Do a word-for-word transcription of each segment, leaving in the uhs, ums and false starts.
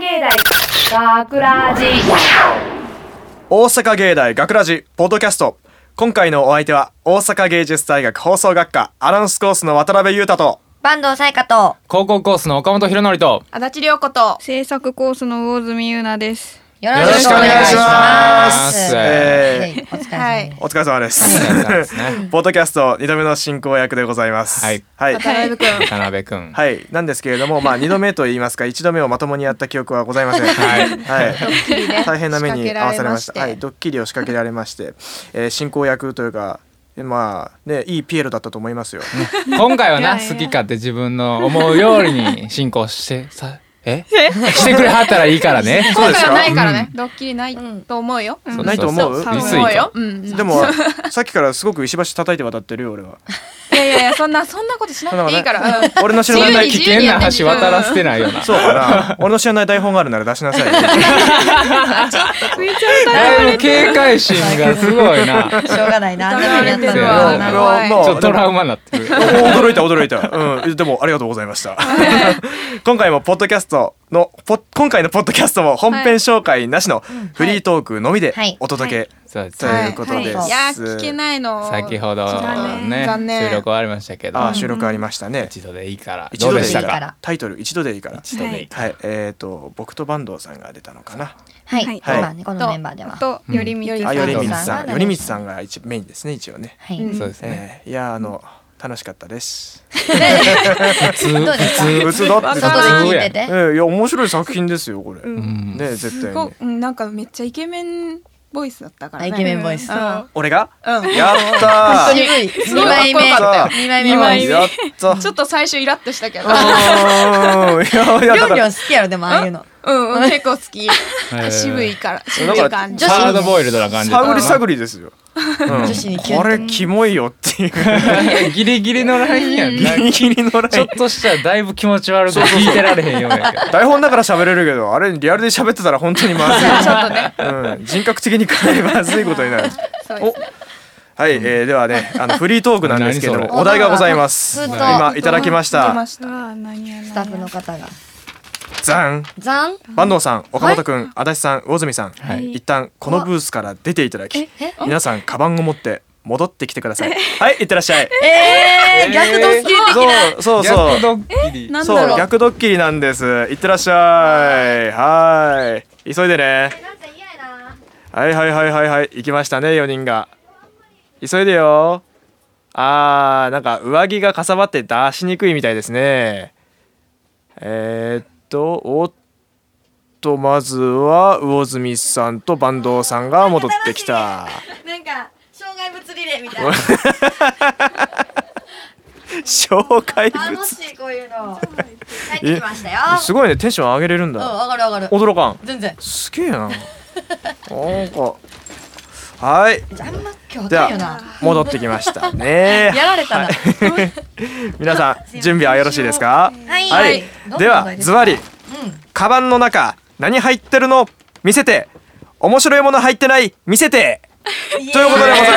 芸大学ラジ大阪芸大学ラジポッドキャスト。今回のお相手は大阪芸術大学放送学科アナウンスコースの渡辺裕太と坂東彩香と高校コースの岡本博則と足立涼子と制作コースの魚住優奈です。 よろしくお願いします。 えー、 お疲れ様です。 お疲れ様です、 はい、 ポッドキャストにどめの進行役でございます。 はい、 はい、 渡辺くん渡辺くんはいなんですけれども、まあにどめと言いますかいちどめをまともにやった記憶はございません。 はい、 はい、 ドッキリね大変な目に遭わされました。 仕掛けられましてはい、ドッキリを仕掛けられまして、えー、進行役というかまあねいいピエロだったと思いますよ。 今回はないやいや好き勝手自分の思うように進行してさえしてくれはったらいいからね。 そうですか。 今回はないからね、ドッキリないと思うよ、うんそうないと思うそう薄い思うよ、 とうん、 でもさっきからすごく石橋叩いて渡ってるよ俺は。 いやいやいやそんなそんなことしなくていいから、うん俺の知らそんなない危険な橋渡らせてないよな。 そうかな。俺の知らない台本があるなら出しなさい。 だいぶ警戒心がすごいな。 しょうがないな。あんな風にやったそうのやなはもうちょっとトラウマになってる。 驚いた驚いた。うんでもありがとうございました。今回もポッドキャストのポ今回のポッドキャストも本編紹介なしのフリートークのみでお届けそうですということです。 いや聞けないの先ほどね残念収録終わりましたけどあ収録ありましたね。 一度でいいから一度でいいどうでしたか。 からタイトル一度でいいから。 一度でいいからはいえっと僕と坂東さんが出たのかな。 はい、 はい今ねこのメンバーではとよりみつさん。 あよりみつさんさんよりみつさんが一メインですね一応ね。 はい、 うんそうですね。 えーいやあの楽しかったです。 普通どうですか普通だって外で聞いててえーいや面白い作品ですよこれ。 うんうんね絶対にすごい。うんなんかめっちゃイケメンボイスだったからね。 あイケメンボイスうん俺がうんやったー。 渋いすごいにまいめかっこよかったよにまいめボイス。 やった。 ちょっと最初イラッとしたけど、 うんいやいやりょんだからりょん好きやろでもああいうの。 うんうん結構好き。 ー渋いから渋だからい感じ。 女子ハードボイルドな感じだったな探り探りですよ。うん女子にキュンとこれキモいよっていうギリギリのラインやんな。 ギリギリのライン。 ちょっとしたらだいぶ気持ち悪く聞いてられへんようやけど。 台本だから喋れるけどあれリアルで喋ってたら本当にまずい。 ちょっとね。 うん人格的にかなりまずいことになる。 そうですね。 はい、えー、ではねあのフリートークなんですけど何そもお題がございます。 ずっと今いただきました出ま。した。 わあ何やスタッフの方がザンザン坂東さん岡本くん、足立さん魚住さん、 はい一旦このブースから出ていただきえ皆さんカバンを持って戻ってきてください。はいいってらっしゃい。 えー逆ドッキリ的な。 そうそうそう逆ドッキリ。 なんだろう。 そう逆ドッキリなんです。いってらっしゃい。はーい急いでね。はいはいはいはいはい行きましたねよにんが。急いでよ。あーなんか上着がかさばって出しにくいみたいですね。えー、っとおっとまずは魚住さんと坂東さんが戻ってきた。 なんか障害物リレーみたいな。 障害物楽しいこういうの。帰ってきましたよ。 すごいねテンション上げれるんうんだ。 上がる上がる。 驚かん。 全然。 すげえな。なんかはいあんま今日で高いよなは。戻ってきましたね。 やられたな。 皆さん準備はよろしいですか。 はいはいではズバリカバンの中何入ってるの見せて、面白いもの入ってない見せてということでございます。イ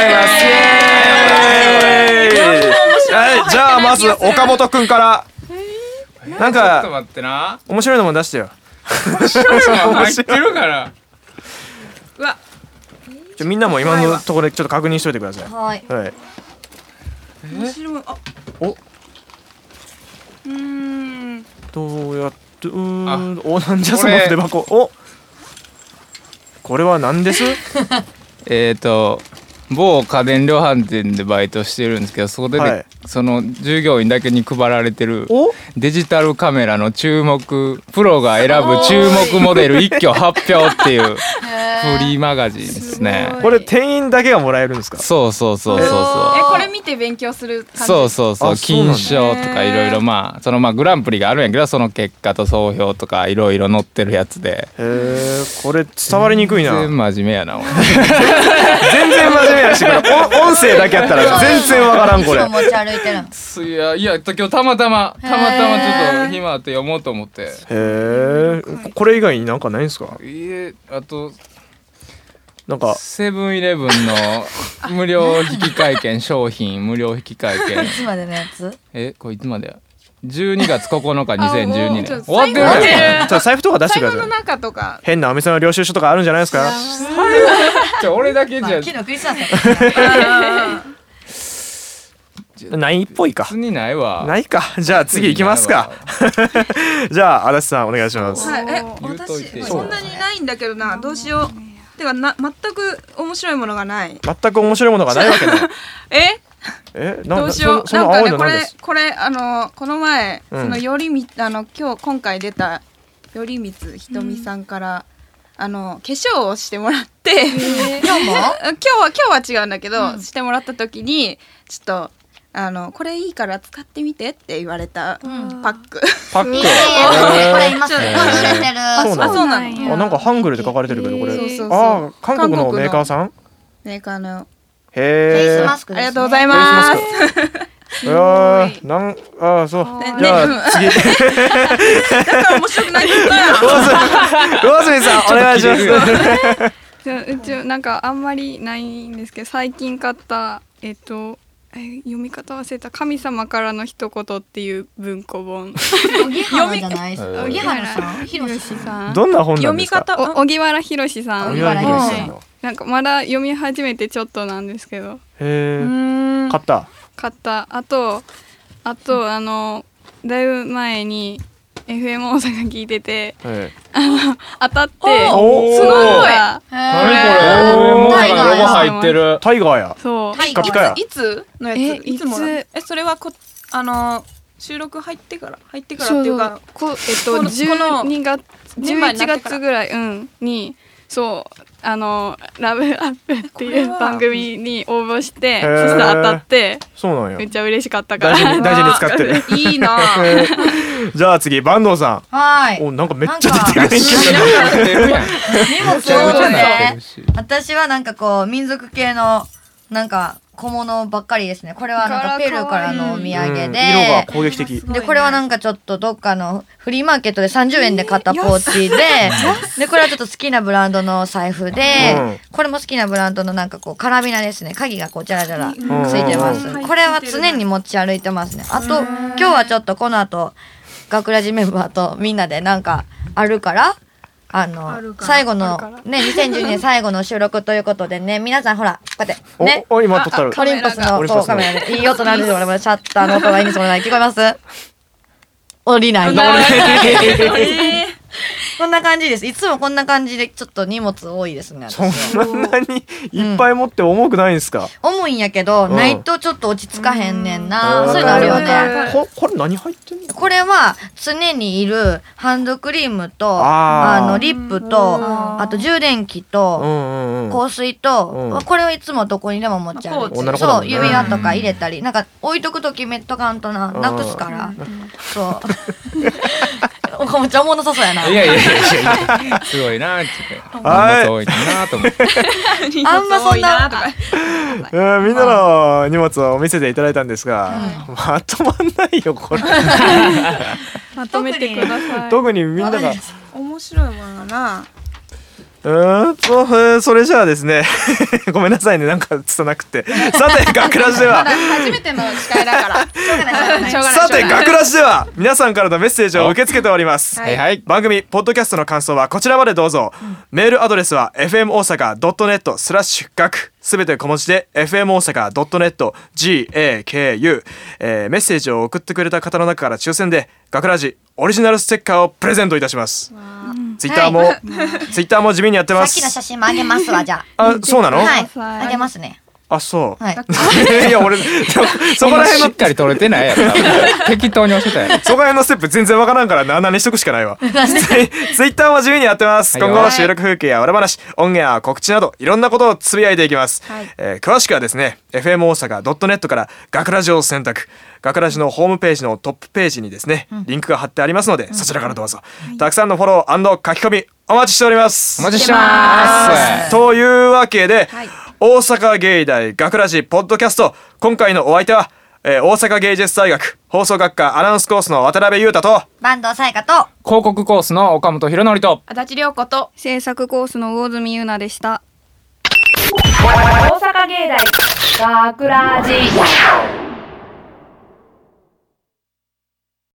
エーイはいじゃあまず岡本くんからなんちょっとか待ってな。 面白いのも出してよ。 面白いの入ってるから。 うわちょみんなも今のところでちょっと確認しといてください。 はい。 はい面白い。あおうーん。 どうやってうーんあおなんじゃそのこれ筆箱おこれは何です。 えっと某家電量販店でバイトしてるんですけど、そこで、ねはいその従業員だけに配られてるおデジタルカメラの注目プロが選ぶ注目モデル一挙発表っていうフリーマガジンですね。 これ店員だけがもらえるんですか。 そうそうそうそうえそこれ見て勉強する感じ。 うそうそうそうあそうなんだ金賞とかいろいろまあそのまあグランプリがあるんやけど、その結果と総評とかいろいろ載ってるやつで。 へえこれ伝わりにくいな。 全然真面目やなお前。 全然真面目やしこれ音音声だけやったら全然わからんこれ。 いつも持ち歩いてる。 いやいや今日たまたまたまたまちょっと暇あって読もうと思って。 へえこれ以外になんかないんですか。 いえあとなんかセブンイレブンの無料引換券商品無料引換券いつまでのやつ？ えこれいつまでやじゅうにがつここのかにせんじゅうにねんあもう終わってる終わってるじゃんちょっと財布とか出して財布のください。 中とか変なお店の領収書とかあるんじゃないですか。 ちょ俺だけじゃまあ昨日クリスマスやったないっぽいか普通にないわないか。じゃあ次行きますか。じゃあ足立さんお願いします。 はい、え言うといて私そんなにないんだけどな、どうしよう。てかな全く面白いものがない。 全く面白いものがないわけない。 ええなどうしよう。 そその青いなんかねこれの何です。 これあのこの前、 うんそのよりみあの今日今回出た頼光ひとみさんから、あの化粧をしてもらって、 今日も今日は今日は違うんだけど、してもらった時にちょっとあのこれいいから使ってみてって言われたパック。 パック。 いいねえーこれ今すぐ教えてるそうなのあそうなの。 やあなんかハングルで書かれてるけどこれ。 そうそうそうあ韓国のメーカーさん。 メーカーのフェイへえ。 スマスクです、ね、 ありがとうございます。 いやーなんあそう。 ねじゃあね次。 だから面白くないって言ったやん。 魚住さんお願いします。 じゃあうちなんかあんまりないんですけど、最近買ったえっとえ読み方忘れた、神様からの一言っていう文庫本。 荻原じゃないです読み荻原さんひろしさん。 どんな本な読みんですか。 方お荻原博さん。 荻原博さんの。 なんかまだ読み始めてちょっとなんですけど、 うへえ。 ーん買った。 買った。あとあとあのだいぶ前に エフエム 大阪聞いててえ当たっておーすごい。 何これもうなんかロゴ入ってるタイガーや。 そう。 ピカピカや。 いつのやつ？ えいつもらういつえそれはこあの収録入ってから入ってからそうそうっていうかこえっことのじゅうにがつメンバー 11 になってから月ぐらい、うん、にそうあのラブアップっていうこれは番組に応募して、そへーしたら当たってそうなんやめっ。ちゃ嬉しかったから大事に大事に使ってる。 いいな。 えーじゃあ次坂東さはいん。おなんかめっちゃ出てるねんけ入ってるやん荷物めちゃめちゃ多いなってねるし私はなんかこう民族系のなんか小物ばっかりですね。これはなんかペルーからのお土産うんで、 色が攻撃的。 でこれはなんかちょっとどっかのフリーマーケットでさんじゅうえんで買ったポーチで、でこれはちょっと好きなブランドの財布で、 うんこれも好きなブランドのなんかこうカラビナですね。鍵がこうジャラジャラつんいてます。 うんこれは常に持ち歩いてますね。あと今日はちょっとこの後学ラジメンバーとみんなでなんかあるから。あのあるから最後のあるからねにせんじゅうにねん最後の収録ということでね、皆さんほらこうやっておねお今撮ったら。 オリンポスのオリンポスのこうカメラでいい音なんですよ。俺もシャッターの音がいいんですもんね。聞こえます？降りない。 えこんな感じです。いつもこんな感じでちょっと荷物多いですね。 そ私はんなにいっぱい持って重くないんですか。 重いんやけど、 うんないとちょっと落ち着かへんねんな。 うんそういうのあるよわかるわね。 かここれ何入ってんの。 これは常にいるハンドクリームとあーあのリップとあと充電器うとんうんうん。 香水と、 うんこれはいつもどこにでも持ち歩いて女の子だもんねそう指輪とか入れたりなんか置いとくときめっとかんとなうんなくすから、そうおめっちゃおもんなさそうやないやいやいやいやすごいなーってはい荷物多いなと思ってーあんまそんなとか。 えーみんなの荷物を見せていただいたんですが、まとまんないよこれ。 まとめてください。 特にみんなが。 面白いものな。 うーんと、えーそれじゃあですねごめんなさいねなんかつたなくてさて学ラジでは初めての司会だから。しょうがない。しょうがない。 さて学ラジでは皆さんからのメッセージを受け付けております、 はいはい番組ポッドキャストの感想はこちらまでどうぞ、メールアドレスは エフエム 大阪 ドットネット スラッシュ学すべて小文字で エフエム 大阪 ドットネット ジーエーケーユー、えーメッセージを送ってくれた方の中から抽選で学ラジオリジナルステッカーをプレゼントいたします。ツイッターも、ツイッターも地味にやってます。 さっきの写真もあげますわじゃああ、そうなの？ はいくださいあげますねあ、そう。 はいいや俺そそこら辺のしっかり取れてないやろ多分適当に押してたやろそこら辺のステップ全然わからんからなあなにしとくしかないわ。ツイツイッターも地味にやってます。 はい今後の収録風景や裏話、オンエア、告知などいろんなことをつぶやいていきます。えー詳しくはですね エフエム 大阪 ドットネット から学ラジを選択。学ラジのホームページのトップページにですね、リンクが貼ってありますので、そちらからどうぞ、たくさんのフォロー&書き込みお待ちしております。 お待ちしてますというわけで、大阪芸大学ラジポッドキャスト、今回のお相手は、えー大阪芸術大学放送学科アナウンスコースの渡辺裕太と坂東彩香と広告コースの岡本博則と足立涼子と。 制作コースの魚住優奈でした。 大阪芸大学ラジ